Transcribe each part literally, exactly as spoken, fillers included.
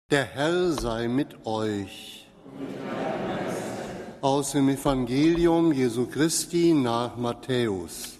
Der Herr sei mit euch. Aus dem Evangelium Jesu Christi nach Matthäus.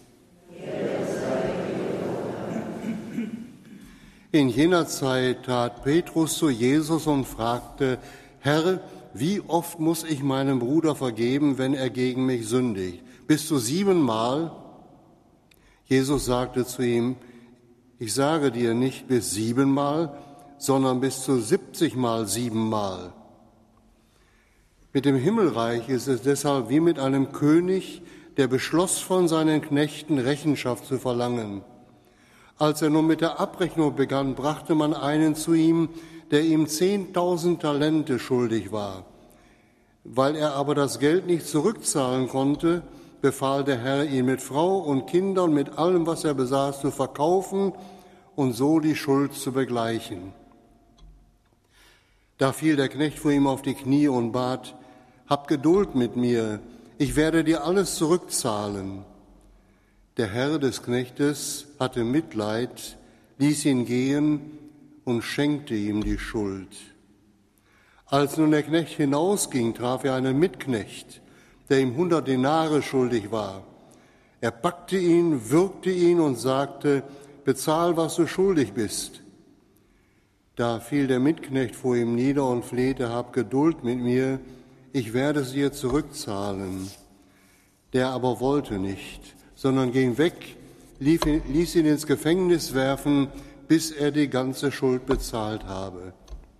In jener Zeit trat Petrus zu Jesus und fragte: Herr, wie oft muss ich meinem Bruder vergeben, wenn er gegen mich sündigt? Bis zu siebenmal? Jesus sagte zu ihm: Ich sage dir nicht bis siebenmal, sondern bis zu siebzigmal siebenmal. Mit dem Himmelreich ist es deshalb wie mit einem König, der beschloss, von seinen Knechten Rechenschaft zu verlangen. Als er nun mit der Abrechnung begann, brachte man einen zu ihm, der ihm zehntausend Talente schuldig war. Weil er aber das Geld nicht zurückzahlen konnte, befahl der Herr, ihn mit Frau und Kindern, mit allem, was er besaß, zu verkaufen und so die Schuld zu begleichen. Da fiel der Knecht vor ihm auf die Knie und bat: Hab Geduld mit mir, ich werde dir alles zurückzahlen. Der Herr des Knechtes hatte Mitleid, ließ ihn gehen und schenkte ihm die Schuld. Als nun der Knecht hinausging, traf er einen Mitknecht, der ihm hundert Denare schuldig war. Er packte ihn, würgte ihn und sagte: Bezahl, was du schuldig bist. Da fiel der Mitknecht vor ihm nieder und flehte: Hab Geduld mit mir, ich werde es dir zurückzahlen. Der aber wollte nicht, sondern ging weg, ließ ihn ins Gefängnis werfen, bis er die ganze Schuld bezahlt habe.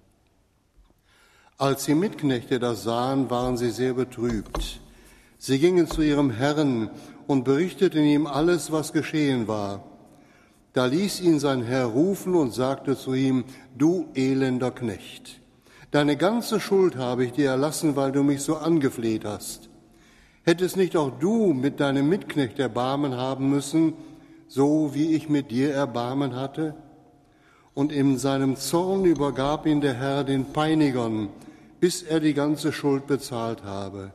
Als die Mitknechte das sahen, waren sie sehr betrübt. Sie gingen zu ihrem Herrn und berichteten ihm alles, was geschehen war. Da ließ ihn sein Herr rufen und sagte zu ihm: Du elender Knecht, deine ganze Schuld habe ich dir erlassen, weil du mich so angefleht hast. Hättest nicht auch du mit deinem Mitknecht Erbarmen haben müssen, so wie ich mit dir Erbarmen hatte? Und in seinem Zorn übergab ihn der Herr den Peinigern, bis er die ganze Schuld bezahlt habe.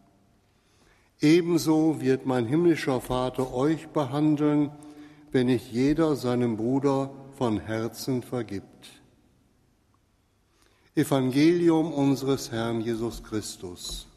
Ebenso wird mein himmlischer Vater euch behandeln, wenn nicht jeder seinem Bruder von Herzen vergibt. Evangelium unseres Herrn Jesus Christus.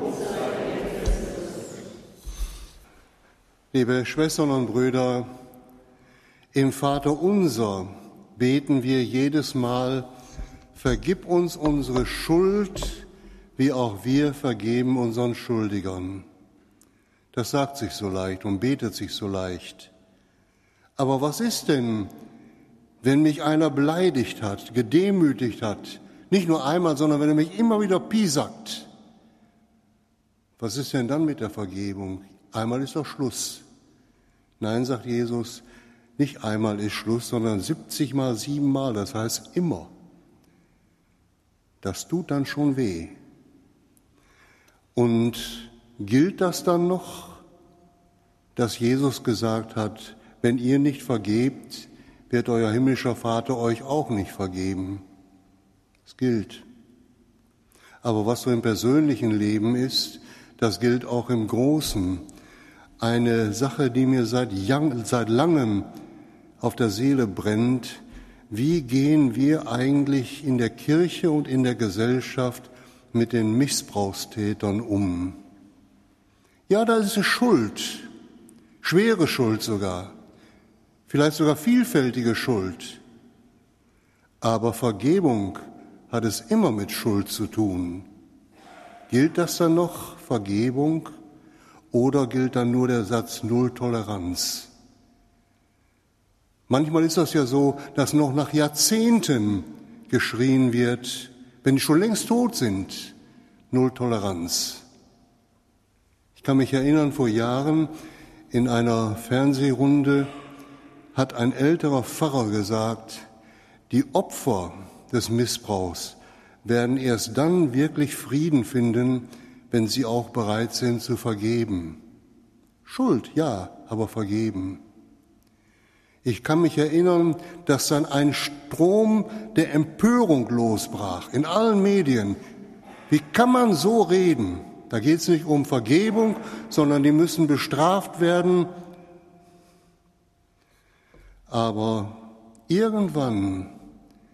Liebe Schwestern und Brüder, im Vaterunser beten wir jedes Mal: Vergib uns unsere Schuld, wie auch wir vergeben unseren Schuldigern. Das sagt sich so leicht und betet sich so leicht. Aber was ist denn, wenn mich einer beleidigt hat, gedemütigt hat, nicht nur einmal, sondern wenn er mich immer wieder piesackt? Was ist denn dann mit der Vergebung? Einmal ist doch Schluss. Nein, sagt Jesus, nicht einmal ist Schluss, sondern siebzigmal, siebenmal, das heißt immer. Das tut dann schon weh. Und gilt das dann noch, dass Jesus gesagt hat: Wenn ihr nicht vergebt, wird euer himmlischer Vater euch auch nicht vergeben? Es gilt. Aber was so im persönlichen Leben ist, das gilt auch im Großen. Eine Sache, die mir seit, seit langem auf der Seele brennt: Wie gehen wir eigentlich in der Kirche und in der Gesellschaft mit den Missbrauchstätern um? Ja, da ist es Schuld, schwere Schuld sogar, vielleicht sogar vielfältige Schuld. Aber Vergebung hat es immer mit Schuld zu tun. Gilt das dann noch, Vergebung, oder gilt dann nur der Satz Null Toleranz? Manchmal ist das ja so, dass noch nach Jahrzehnten geschrien wird, wenn die schon längst tot sind: Null Toleranz. Ich kann mich erinnern, vor Jahren in einer Fernsehrunde hat ein älterer Pfarrer gesagt: Die Opfer des Missbrauchs werden erst dann wirklich Frieden finden, wenn sie auch bereit sind zu vergeben. Schuld, ja, aber vergeben. Ich kann mich erinnern, dass dann ein Strom der Empörung losbrach in allen Medien. Wie kann man so reden? Da geht es nicht um Vergebung, sondern die müssen bestraft werden. Aber irgendwann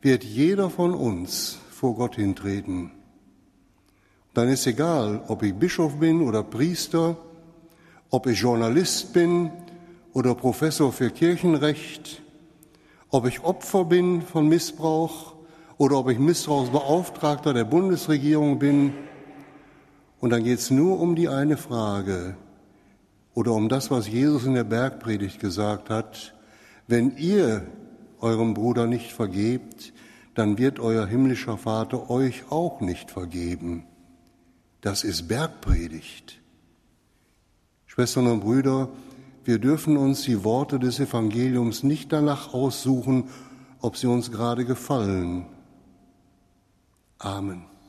wird jeder von uns vor Gott hintreten. Dann ist egal, ob ich Bischof bin oder Priester, ob ich Journalist bin oder Professor für Kirchenrecht, ob ich Opfer bin von Missbrauch oder ob ich Missbrauchsbeauftragter der Bundesregierung bin. Und dann geht es nur um die eine Frage oder um das, was Jesus in der Bergpredigt gesagt hat. Wenn ihr eurem Bruder nicht vergebt, dann wird euer himmlischer Vater euch auch nicht vergeben. Das ist Bergpredigt. Schwestern und Brüder, wir dürfen uns die Worte des Evangeliums nicht danach aussuchen, ob sie uns gerade gefallen. Amen.